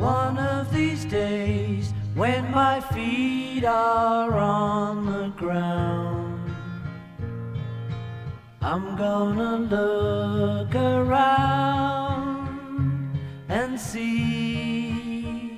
One of these days, when my feet are on the ground, I'm gonna look around and see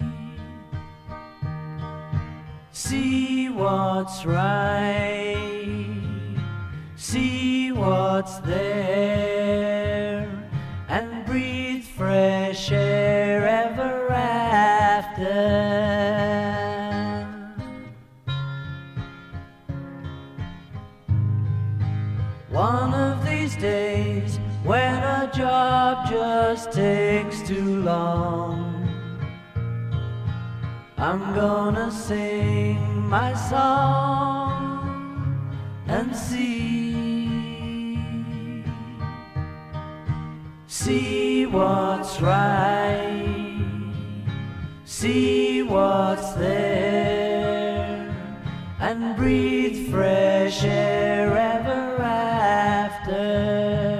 what's right, see what's there, and breathe fresh air ever after. One of these days, when a job just takes too long, I'm gonna sing my song and see what's right, see what's there, and breathe fresh air ever after.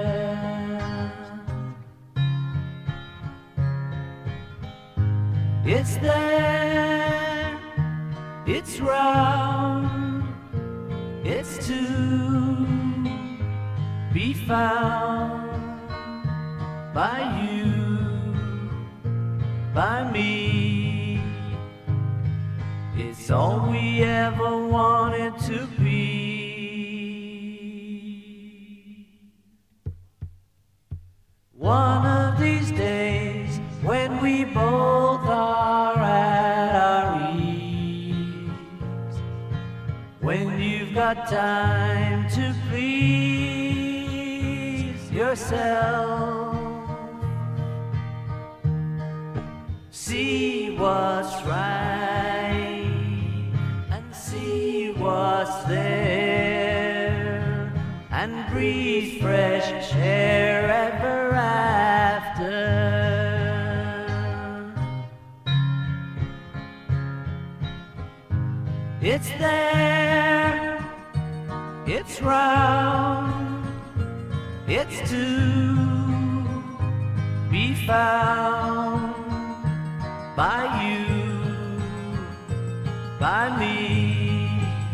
It's there, it's round, it's to be found by you, by me. It's all we ever wanted to be. One of these days, when we both are at our ease, when you've got time to please yourself, see what's right and see what's there, and breathe fresh air ever after. It's there, it's round, it's to be found by you, by me.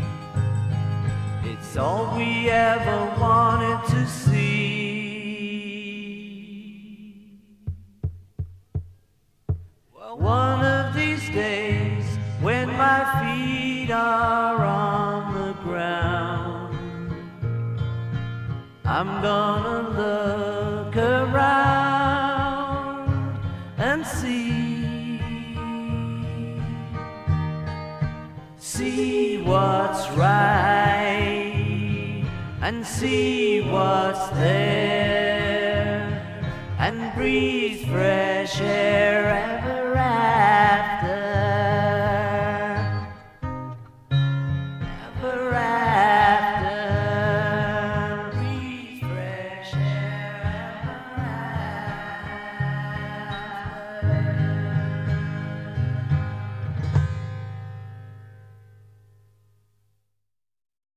It's all we ever wanted to see. Well, one of these days, when my feet are on the ground, I'm gonna look around and see what's right and see what's there, and breathe fresh air ever